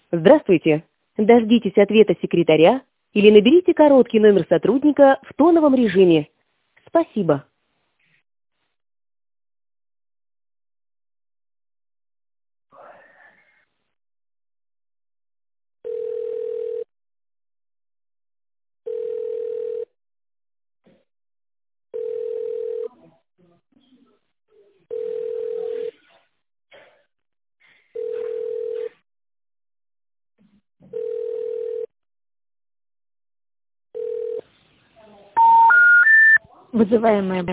Здравствуйте. Дождитесь ответа секретаря или наберите короткий номер сотрудника в тоновом режиме. Спасибо. Вызываемая